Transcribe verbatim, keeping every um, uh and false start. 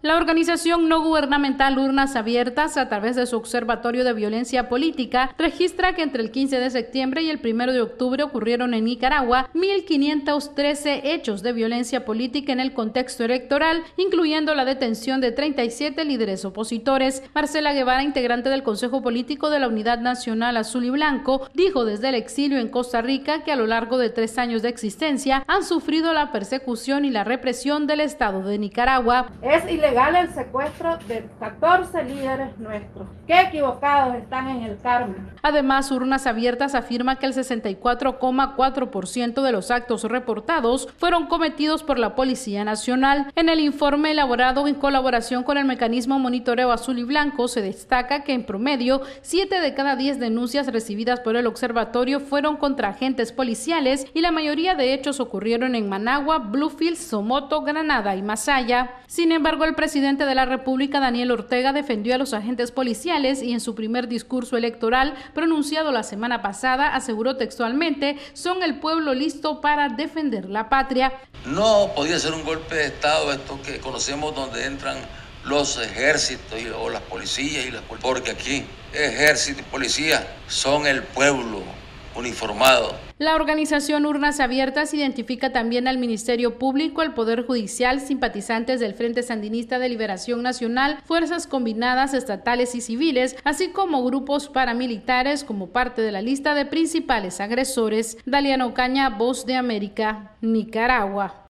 La organización no gubernamental Urnas Abiertas, a través de su Observatorio de Violencia Política, registra que entre el quince de septiembre y el primero de octubre ocurrieron en Nicaragua mil quinientos trece hechos de violencia política en el contexto electoral, incluyendo la detención de treinta y siete líderes opositores. Marcela Guevara, integrante del Consejo Político de la Unidad Nacional Azul y Blanco, dijo desde el exilio en Costa Rica que a lo largo de tres años de existencia han sufrido la persecución y la represión del Estado de Nicaragua. Es ilegal el secuestro de catorce líderes nuestros. ¡Qué equivocados están en el Carmen! Además, Urnas Abiertas afirma que el sesenta y cuatro coma cuatro por ciento de los actos reportados fueron cometidos por la Policía Nacional. En el informe elaborado en colaboración con el Mecanismo Monitoreo Azul y Blanco se destaca que en promedio siete de cada diez denuncias recibidas por el observatorio fueron contra agentes policiales y la mayoría de hechos ocurrieron en Managua, Bluefields, Somoto, Granada y Masaya. Sin embargo, el presidente de la República, Daniel Ortega, defendió a los agentes policiales y en su primer discurso electoral, pronunciado la semana pasada, aseguró textualmente: son el pueblo listo para defender la patria. No podía ser un golpe de Estado esto que conocemos, donde entran los ejércitos y, o las policías, y las, porque aquí ejército y policía son el pueblo uniformado. La organización Urnas Abiertas identifica también al Ministerio Público, el Poder Judicial, simpatizantes del Frente Sandinista de Liberación Nacional, fuerzas combinadas estatales y civiles, así como grupos paramilitares como parte de la lista de principales agresores. Daliana Ocaña, Voz de América, Nicaragua.